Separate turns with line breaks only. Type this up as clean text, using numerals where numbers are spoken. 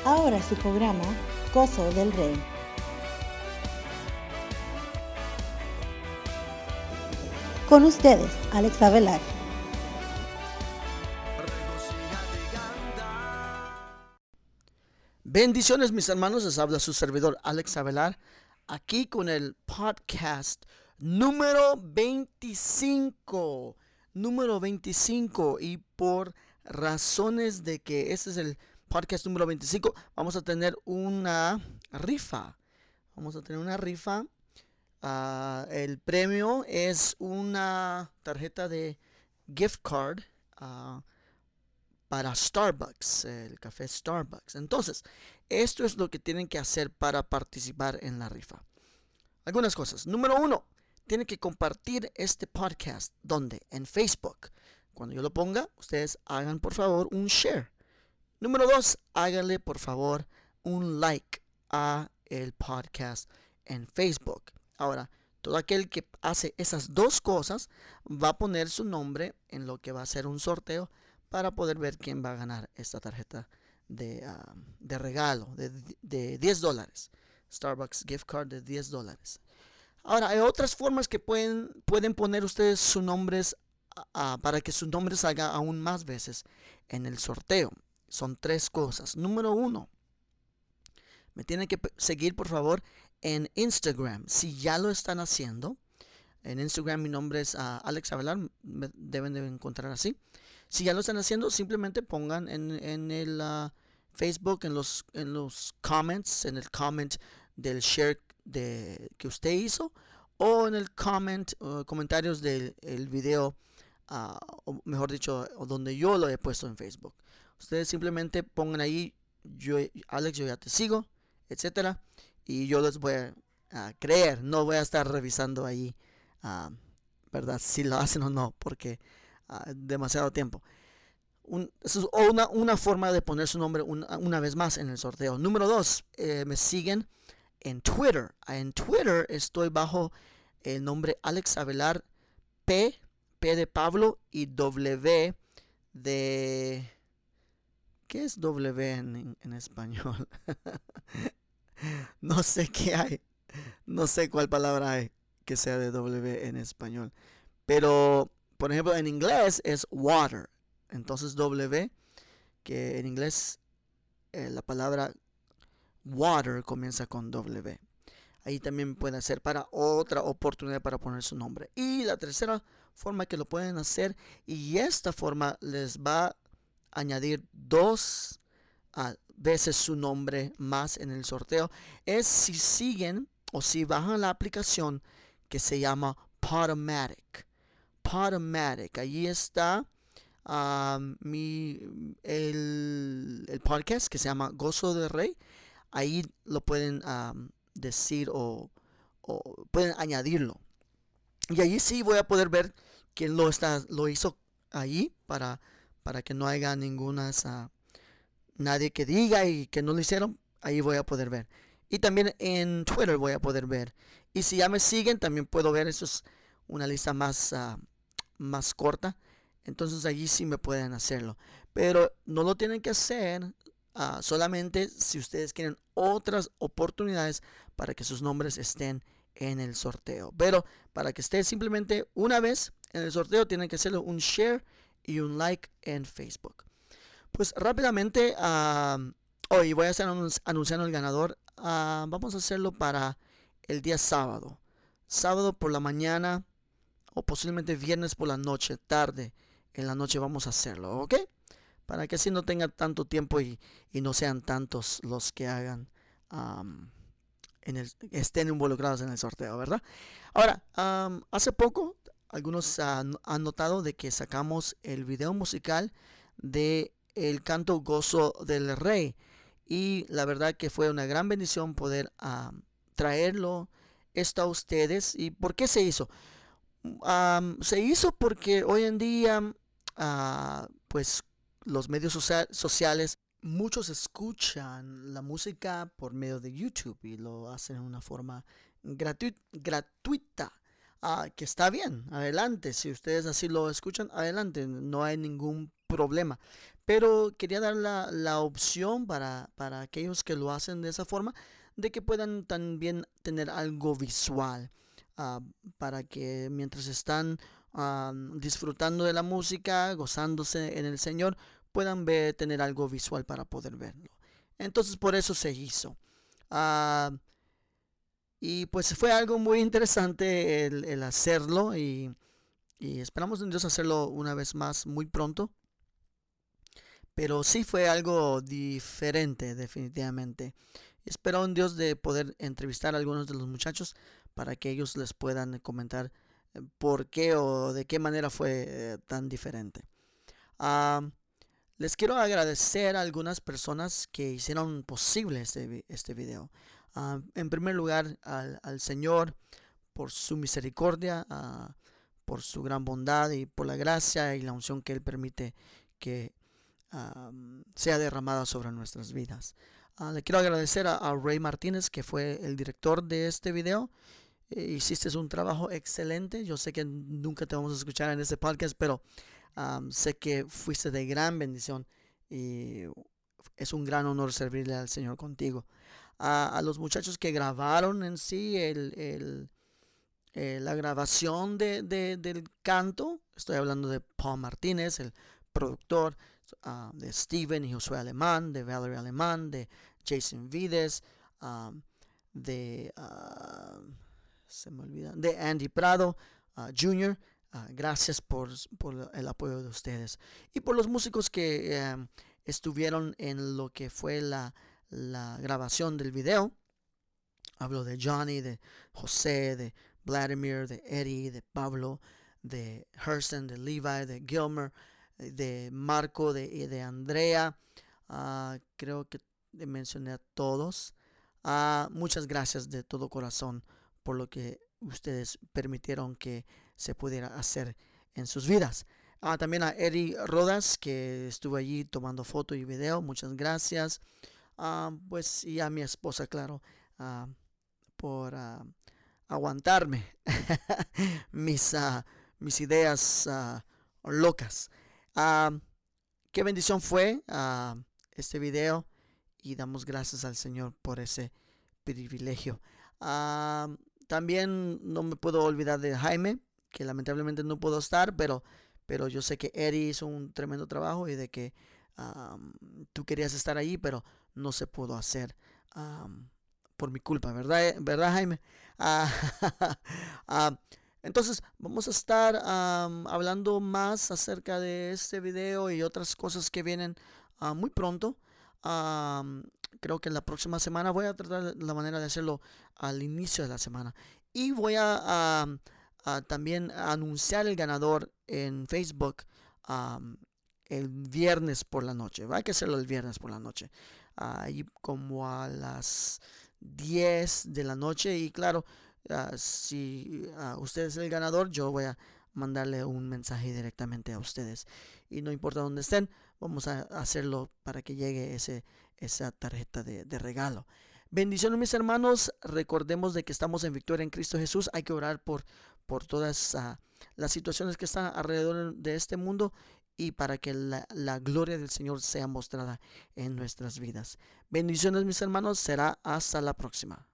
Ahora su programa, Gozo del Rey. Con ustedes, Alex Avelar.
Bendiciones, mis hermanos, les habla su servidor Alex Avelar, aquí con el podcast número 25. Número 25, y por razones de que este es el podcast número 25, vamos a tener una rifa. El premio es una tarjeta de gift card para Starbucks, el café Starbucks. Entonces, esto es lo que tienen que hacer para participar en la rifa. Algunas cosas. Número 1, tienen que compartir este podcast. ¿Dónde? En Facebook. Cuando yo lo ponga, ustedes hagan por favor un share. Número 2, háganle por favor un like a el podcast en Facebook. Ahora, todo aquel que hace esas dos cosas va a poner su nombre en lo que va a ser un sorteo para poder ver quién va a ganar esta tarjeta de regalo de $10. Starbucks gift card de $10. Ahora, hay otras formas que pueden poner ustedes sus nombres para que sus nombres salgan aún más veces en el sorteo. Son 3 cosas. Número 1, me tienen que seguir por favor en Instagram. Si ya lo están haciendo, en Instagram mi nombre es Alex Avelar, me deben de encontrar así. Si ya lo están haciendo, simplemente pongan en el Facebook, en los comments, en el comment del share que usted hizo, o en el comentarios del video, o mejor dicho, donde yo lo he puesto en Facebook. Ustedes simplemente pongan ahí, Alex, yo ya te sigo, etcétera, y yo les voy a creer, no voy a estar revisando ahí, ¿verdad? Si lo hacen o no, porque demasiado tiempo. Eso es una forma de poner su nombre una vez más en el sorteo. Número 2, me siguen en Twitter. En Twitter estoy bajo el nombre Alex Avelar P de Pablo y W de... ¿Qué es W en español? No sé qué hay. No sé cuál palabra hay que sea de W en español. Pero, por ejemplo, en inglés es water. Entonces W, que en inglés la palabra water comienza con W. Ahí también puede hacer para otra oportunidad para poner su nombre. Y la tercera forma que lo pueden hacer, y esta forma les va a añadir 2 veces su nombre más en el sorteo, es si siguen o si bajan la aplicación que se llama Podomatic. Podomatic, allí está el podcast que se llama Gozo del Rey. Ahí lo pueden decir o pueden añadirlo. Y allí sí voy a poder ver quién lo hizo allí para que no haya nadie que diga y que no lo hicieron. Ahí voy a poder ver. Y también en Twitter voy a poder ver. Y si ya me siguen, también puedo ver. Eso es una lista más corta. Entonces allí sí me pueden hacerlo. Pero no lo tienen que hacer solamente si ustedes quieren otras oportunidades para que sus nombres estén en el sorteo. Pero para que esté simplemente una vez en el sorteo, tienen que hacerlo un share y un like en Facebook. Pues rápidamente, hoy voy a estar anunciando el ganador. Vamos a hacerlo para el día sábado. Sábado por la mañana o posiblemente viernes por la noche, tarde en la noche vamos a hacerlo, ¿ok? Para que así no tenga tanto tiempo y no sean tantos los que hagan, estén involucrados en el sorteo, ¿verdad? Ahora, hace poco algunos han notado de que sacamos el video musical de el canto Gozo del Rey, y la verdad que fue una gran bendición poder traerlo esto a ustedes. ¿Y por qué se hizo? Se hizo porque hoy en día, pues los medios sociales, muchos escuchan la música por medio de YouTube y lo hacen de una forma gratuita. Que está bien, adelante. Si ustedes así lo escuchan, adelante. No hay ningún problema. Pero quería dar la opción para aquellos que lo hacen de esa forma, de que puedan también tener algo visual, ah, para que mientras están disfrutando de la música, gozándose en el Señor, puedan tener algo visual para poder verlo. Entonces por eso se hizo. Ah, y pues fue algo muy interesante el hacerlo, y esperamos en Dios hacerlo una vez más muy pronto. Pero sí fue algo diferente, definitivamente. Espero en Dios de poder entrevistar a algunos de los muchachos para que ellos les puedan comentar por qué o de qué manera fue tan diferente. Ah, Les quiero agradecer a algunas personas que hicieron posible este video. En primer lugar, al Señor por su misericordia, por su gran bondad y por la gracia y la unción que Él permite que sea derramada sobre nuestras vidas. Le quiero agradecer a Ray Martínez, que fue el director de este video. Hiciste un trabajo excelente. Yo sé que nunca te vamos a escuchar en este podcast, pero sé que fuiste de gran bendición y es un gran honor servirle al Señor contigo. A los muchachos que grabaron en sí la grabación del canto, estoy hablando de Paul Martínez, el productor, de Steven y Josué Alemán, de Valerie Alemán, de Jason Vides, de se me olvida, de Andy Prado Jr. Gracias por el apoyo de ustedes y por los músicos que estuvieron en lo que fue la grabación del video. Hablo de Johnny, de José, de Vladimir, de Eddie, de Pablo, de Herson, de Levi, de Gilmer, de Marco, de Andrea. Creo que mencioné a todos. Muchas gracias de todo corazón por lo que ustedes permitieron que se pudiera hacer en sus vidas. También a Eddie Rodas, que estuvo allí tomando foto y video. Muchas gracias. Pues y a mi esposa, claro, por aguantarme mis ideas locas. Qué bendición fue este video, y damos gracias al Señor por ese privilegio. También no me puedo olvidar de Jaime, que lamentablemente no puedo estar, pero yo sé que Eddie hizo un tremendo trabajo y de que tú querías estar ahí, pero no se pudo hacer por mi culpa, ¿verdad Jaime? Entonces vamos a estar hablando más acerca de este video y otras cosas que vienen muy pronto. Creo que la próxima semana voy a tratar la manera de hacerlo al inicio de la semana, y voy a también anunciar el ganador en Facebook el viernes por la noche. Hay que hacerlo el viernes por la noche, ahí como a las 10 de la noche. Y claro, si usted es el ganador, yo voy a mandarle un mensaje directamente a ustedes, y no importa dónde estén, vamos a hacerlo para que llegue esa tarjeta de regalo. Bendiciones, mis hermanos. Recordemos de que estamos en victoria en Cristo Jesús. Hay que orar por todas las situaciones que están alrededor de este mundo, y para que la gloria del Señor sea mostrada en nuestras vidas. Bendiciones, mis hermanos. Será hasta la próxima.